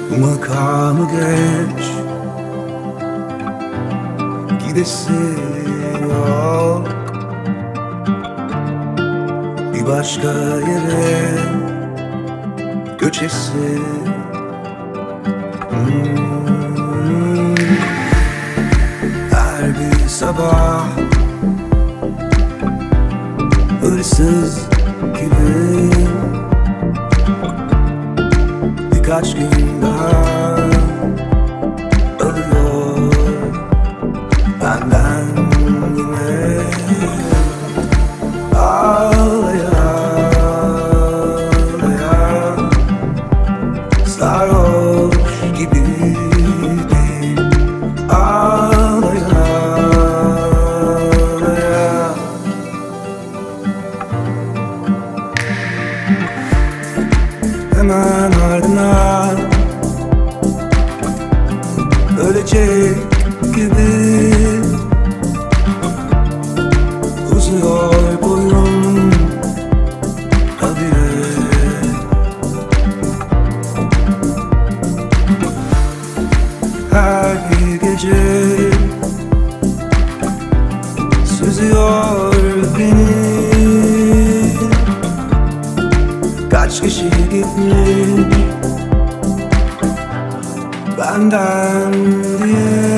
Bu makamı geç, gidesi yok bir başka yere göçesi. Her bir sabah hırsız gibi birkaç gün daha alıyor benden yine. Ağlaya ağlaya sarhoş gibiydim. Ağlaya ağlaya hemen ardına ölecek gibi uzuyor boyum habire. Her bir gece süzüyor beni. Kaç kişi gitmiş benden diye.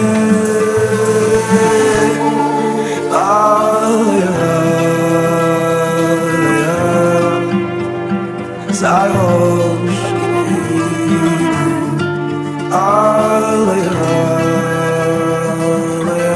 Ağlaya ağlaya sarhoş gibiydim. Ağlaya ağlaya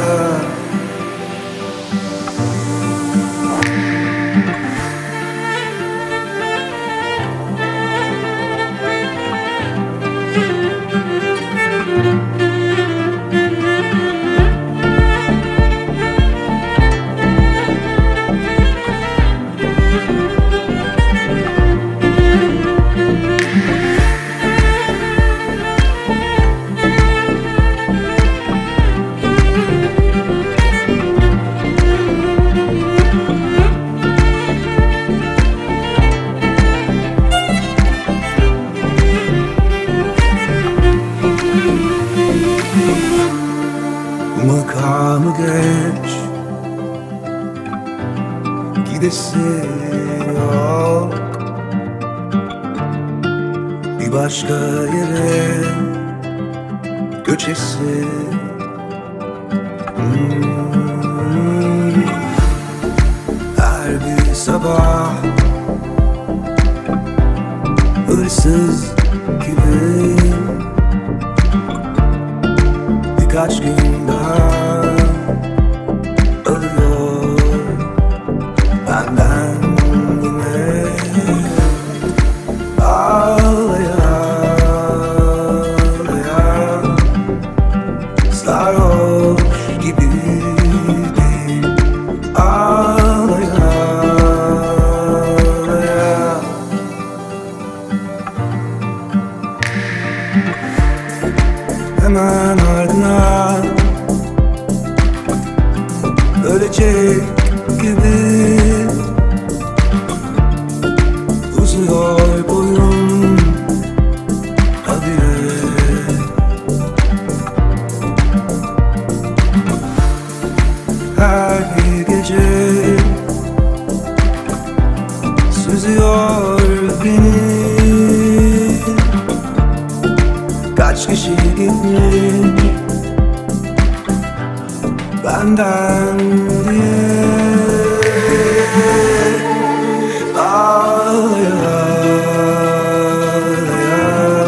makamı geç, gidesi yok bir başka yere göçesi. Her bir sabah hırsız gibi birkaç gün daha alıyor benden yine. Ağlaya ağlaya sarhoş gibiydim. Ağlaya ağlaya hemen ardına ölecek gibi uzuyor boyum habire. Her bir gece süzüyor beni. Kaç kişi gitmiş benden diye. Ağlaya ağlaya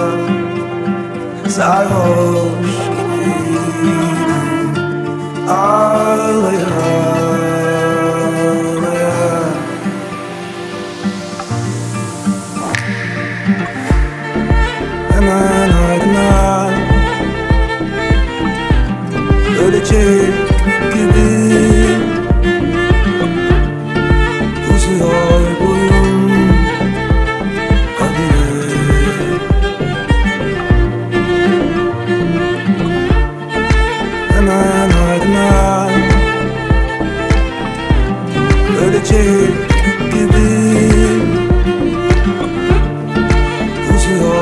sarhoş gibiydim. Ağlaya ağlaya hemen ardına ölecek gibi uzuyor boyum habire. Hemen ardına ölecek gibi uzuyor